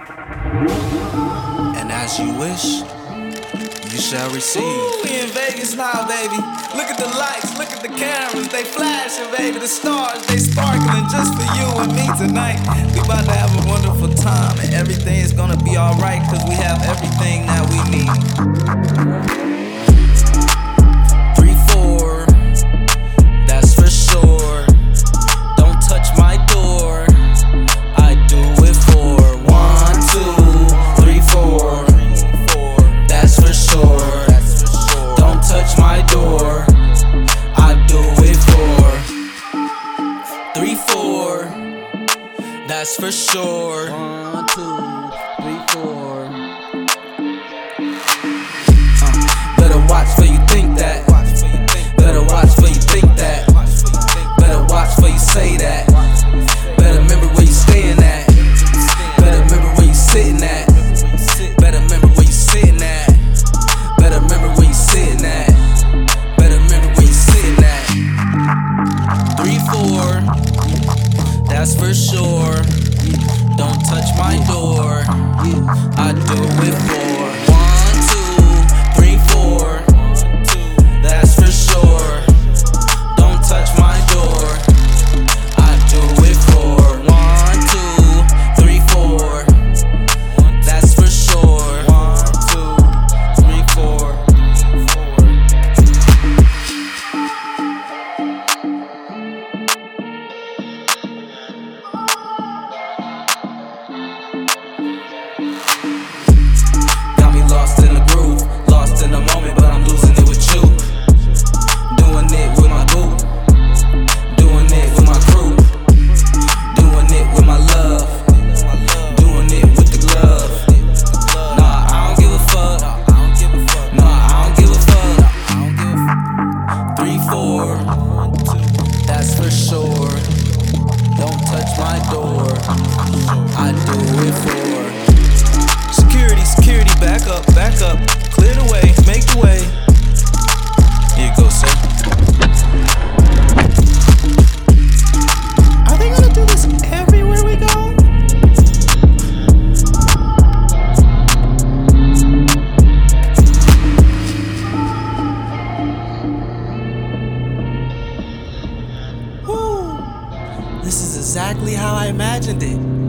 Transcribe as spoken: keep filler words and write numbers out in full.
And as you wish, you shall receive. Ooh, we in Vegas now, baby. Look at the lights, look at the cameras, they flashing, baby. The stars, they sparkling just for you and me tonight. We about to have a wonderful time, and everything is gonna be alright, cause we have everything that we need. Three, four, that's for sure. Don't touch my door, I do it for one, two, three, four. That's for sure. Don't touch my door, I do it for three, four. That's for sure. One, two, three, four. Uh, better watch for you think that. Better watch for you think that. Better watch for you say that. Better remember where you staying at. Better remember where you sitting at. Better remember where you sitting at. Better remember where you sitting at. Better remember where you sitting at. Three, four, that's for sure. Don't touch my door, I do it for one, two, three, four. That's for sure. Don't touch my door, I do it for one, two, three, four. That's for sure. One, two, three, four. Got me lost in the groove, lost in the moment, but I'm losing it with you. Doing it with my boo, doing it with my crew, doing it with my love, doing it with the glove. Nah, I don't give a fuck. Nah, I don't give a fuck. Three, four, that's for sure. Don't touch my door, I do it for security, security, back up, back up. Clear the way, make the way. Here you go, sir. Are they gonna do this everywhere we go? Woo! This is exactly how I imagined it.